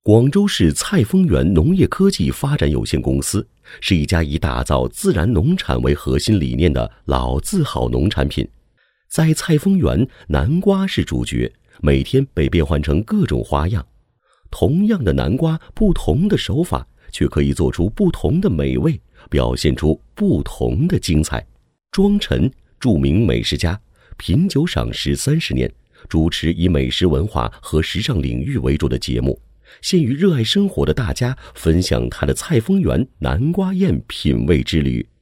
广州市蔡丰源农业科技发展有限公司是一家以打造自然农产为核心理念的老字号农产品。在蔡丰源，南瓜是主角，每天被变换成各种花样。同样的南瓜，不同的手法，却可以做出不同的美味，表现出不同的精彩。庄晨，著名美食家，品酒赏识30年，主持以美食文化和时尚领域为主的节目，现与热爱生活的大家分享他的蔡丰源南瓜宴品味之旅。